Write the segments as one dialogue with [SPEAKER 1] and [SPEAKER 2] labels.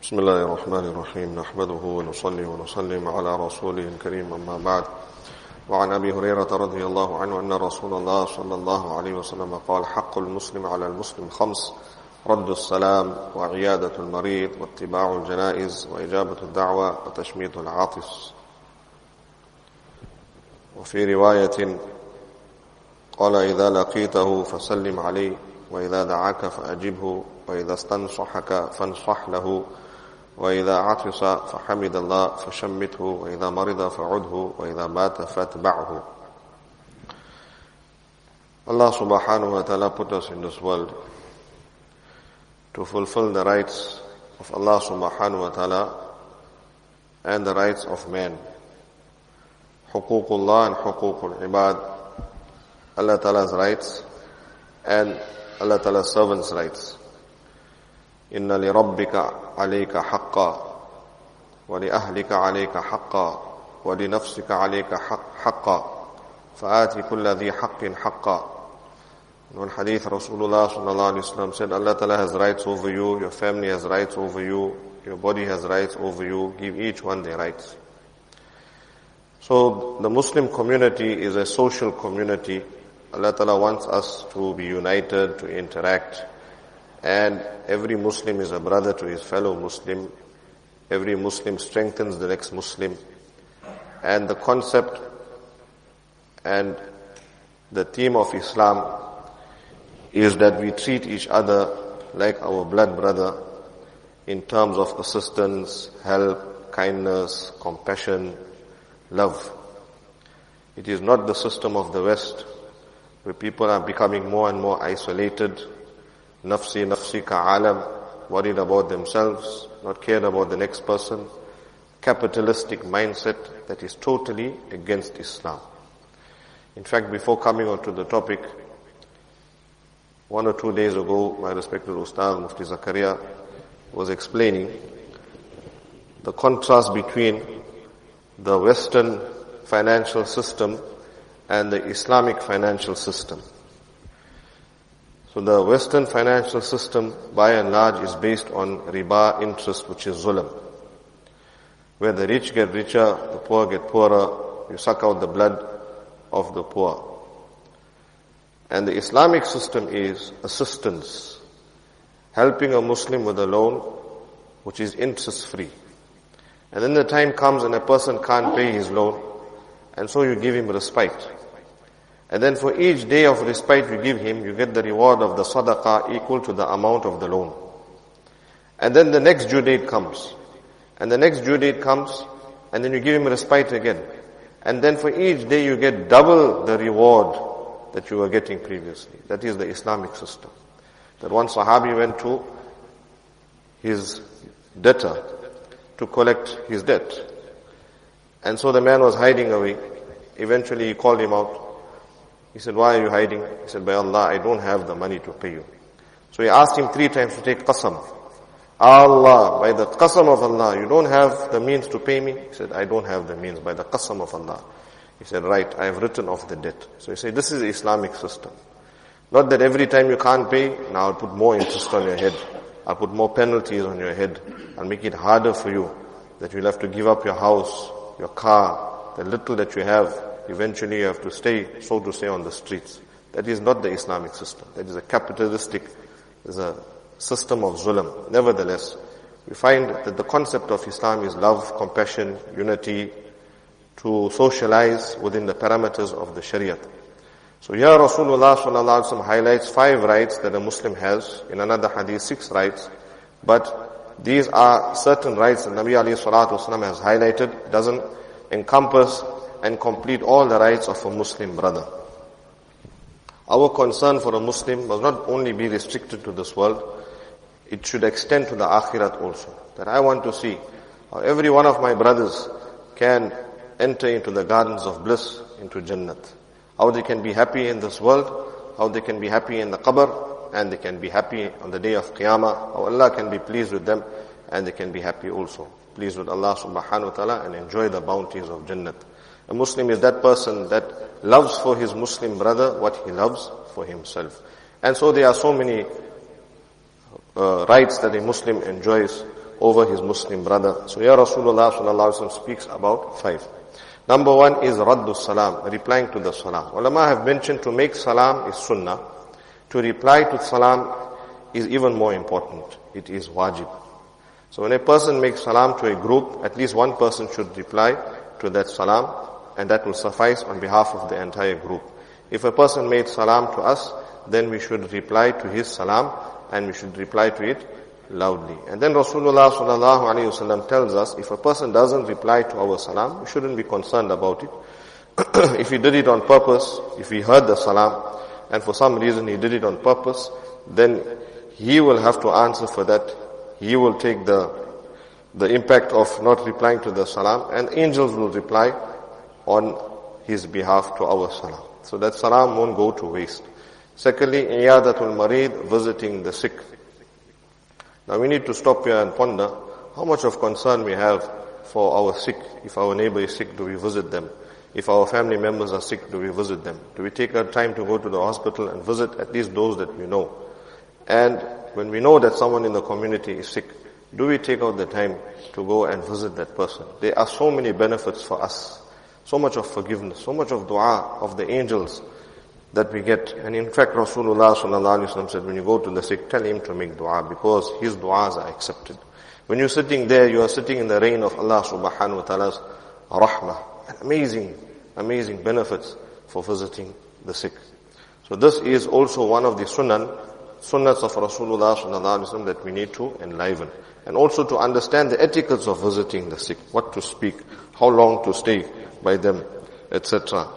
[SPEAKER 1] بسم الله الرحمن الرحيم نحمده ونصلي ونسلم على رسوله الكريم أما بعد وعن أبي هريرة رضي الله عنه أن رسول الله صلى الله عليه وسلم قال حق المسلم على المسلم 5 رد السلام وعيادة المريض واتباع الجنائز وإجابة الدعوة وتشميت العاطس. وفي رواية قال إذا لقيته فسلم عليه وإذا دعاك فأجبه وإذا استنصحك فانصح له وإذا عطس فحمد الله فشمته وإذا مرض فعده وإذا مات فاتبعه. Allah subhanahu wa ta'ala put us in this world to fulfill the rights of Allah subhanahu wa ta'ala and the rights of man. Huququllah and huququl ibad, Allah ta'ala's rights and Allah ta'ala's servants' rights. Inna li rabbika alayka haqqa wa li ahlika alayka haqqa wa li nafsika alayka haqqa fa'ati kulla dhi haqqin haqqa. In one hadith, Rasulullah sallallahu alayhi wa sallam said, Allah ta'ala has rights over you, your family has rights over you, your body has rights over you, give each one their rights. So the Muslim community is a social community. Allah ta'ala wants us to be united, to interact, and every Muslim is a brother to his fellow Muslim. Every Muslim strengthens the next Muslim. And the concept and the theme of Islam is that we treat each other like our blood brother in terms of assistance, help, kindness, compassion, love. It is not the system of the West, where people are becoming more and more isolated, nafsi nafsi ka alam, worried about themselves, not cared about the next person, capitalistic mindset that is totally against Islam. In fact, before coming on to the topic, 1 or 2 days ago, my respected Ustad Mufti Zakaria was explaining the contrast between the Western financial system and the Islamic financial system. So the Western financial system, by and large, is based on riba interest, which is zulm, where the rich get richer, the poor get poorer, you suck out the blood of the poor. And the Islamic system is assistance, helping a Muslim with a loan which is interest free. And then the time comes and a person can't pay his loan, and so you give him respite. And then for each day of respite you give him, you get the reward of the sadaqah equal to the amount of the loan. And then the next due date comes. And the next due date comes, and then you give him respite again. And then for each day you get double the reward that you were getting previously. That is the Islamic system. That one Sahabi went to his debtor to collect his debt. And so the man was hiding away. Eventually he called him out. He said, why are you hiding? He said, by Allah, I don't have the money to pay you. So he asked him 3 times to take qasam. Allah, by the qasam of Allah, you don't have the means to pay me? He said, I don't have the means, by the qasam of Allah. He said, right, I have written off the debt. So he said, this is the Islamic system. Not that every time you can't pay, now I'll put more interest on your head. I'll put more penalties on your head. I'll make it harder for you, that you'll have to give up your house, your car, the little that you have. Eventually you have to stay, so to say, on the streets. That is not the Islamic system. That is a capitalistic, is a system of zulm. Nevertheless, we find that the concept of Islam is love, compassion, unity, to socialize within the parameters of the Shariat. So here Rasulullah sallallahu alaihi wasallam highlights 5 rights that a Muslim has. In another hadith, 6 rights. But these are certain rights that Nabi alayhi salatu wasallam has highlighted. Doesn't encompass and complete all the rights of a Muslim brother. Our concern for a Muslim must not only be restricted to this world, it should extend to the akhirat also. That I want to see how every one of my brothers can enter into the gardens of bliss, into Jannat. How they can be happy in this world, how they can be happy in the qabr, and they can be happy on the day of Qiyamah, how Allah can be pleased with them, and they can be happy also, pleased with Allah subhanahu wa ta'ala, and enjoy the bounties of Jannat. A Muslim is that person that loves for his Muslim brother what he loves for himself. And so there are so many rights that a Muslim enjoys over his Muslim brother. So here Rasulullah sallallahu alaihi wasallam speaks about 5. Number 1 is raddu salam, replying to the salam. Ulama have mentioned to make salam is sunnah. To reply to salam is even more important. It is wajib. So when a person makes salam to a group, at least one person should reply to that salam, and that will suffice on behalf of the entire group. If a person made salam to us, then we should reply to his salam, and we should reply to it loudly. And then Rasulullah sallallahu alaihi wasallam tells us, if a person doesn't reply to our salam, we shouldn't be concerned about it. If he did it on purpose, if he heard the salam, and for some reason he did it on purpose, then he will have to answer for that. He will take the impact of not replying to the salam, and angels will reply on his behalf to our salam. So that salam won't go to waste. Secondly, iyadatul marid, visiting the sick. Now we need to stop here and ponder how much of concern we have for our sick. If our neighbor is sick, do we visit them? If our family members are sick, do we visit them? Do we take our time to go to the hospital and visit at least those that we know? And when we know that someone in the community is sick, do we take out the time to go and visit that person? There are so many benefits for us. So much of forgiveness, so much of dua of the angels that we get. And in fact, Rasulullah sallallahu alaihi wasallam said, when you go to the sick, tell him to make dua, because his duas are accepted. When you're sitting there, you are sitting in the reign of Allah subhanahu wa ta'ala's rahmah. And amazing benefits for visiting the sick. So this is also one of the sunnahs of Rasulullah sallallahu alaihi wasallam that we need to enliven. And also to understand the etiquettes of visiting the sick, what to speak, how long to stay by them, etc.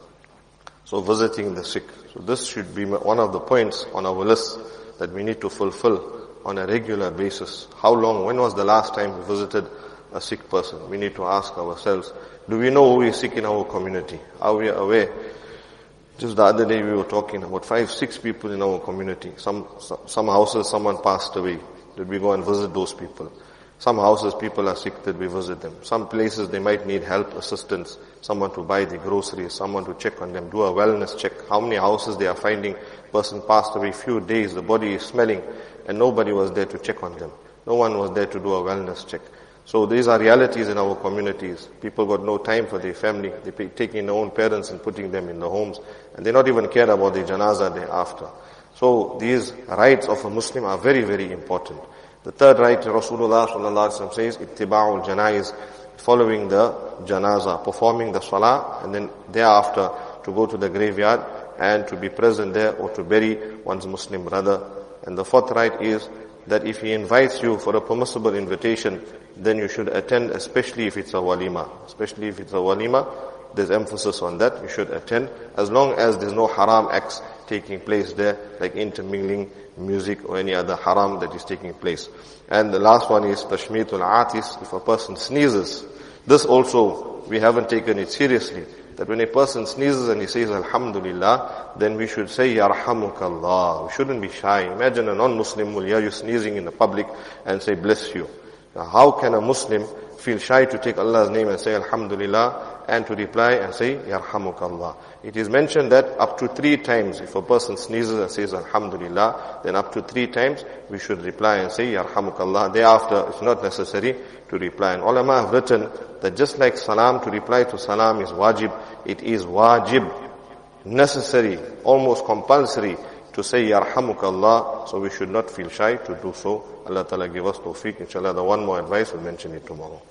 [SPEAKER 1] So visiting the sick. So this should be one of the points on our list that we need to fulfill on a regular basis. How long, when was the last time we visited a sick person? We need to ask ourselves, do we know who is sick in our community? Are we aware? Just the other day we were talking about 5-6 people in our community. Some houses someone passed away. Did we go and visit those people? Some houses people are sick, did we visit them? Some places they might need help, assistance, someone to buy the groceries, someone to check on them, do a wellness check. How many houses they are finding, person passed away few days, the body is smelling, and nobody was there to check on them. No one was there to do a wellness check. So these are realities in our communities. People got no time for their family. They're taking their own parents and putting them in the homes, and they not even care about the janazah thereafter. So these rights of a Muslim are very, very important. The third right, Rasulullah sallallahu alaihi wasallam says, ittiba'ul janaiz, following the janazah, performing the salah, and then thereafter to go to the graveyard and to be present there or to bury one's Muslim brother. And the fourth right is that if he invites you for a permissible invitation, then you should attend, especially if it's a walima. Especially if it's a walima, there's emphasis on that. You should attend, as long as there's no haram acts taking place there, like intermingling, music, or any other haram that is taking place. And the last one is tashmitul atis, if a person sneezes. This also, we haven't taken it seriously. That when a person sneezes and he says Alhamdulillah, then we should say Yarhamukallah. We shouldn't be shy. Imagine a non-Muslim will hear you sneezing in the public and say bless you. Now how can a Muslim feel shy to take Allah's name and say Alhamdulillah and to reply and say Yarhamukallah? It is mentioned that up to 3 times, if a person sneezes and says Alhamdulillah, then up to 3 times we should reply and say Yarhamukallah. Thereafter, it's not necessary to reply. And ulama have written that just like salam, to reply to salam is wajib, it is wajib, necessary, almost compulsory to say Yarhamukallah. So we should not feel shy to do so. Allah Ta'ala give us tawfiq. Inshallah, the one more advice, we'll mention it tomorrow.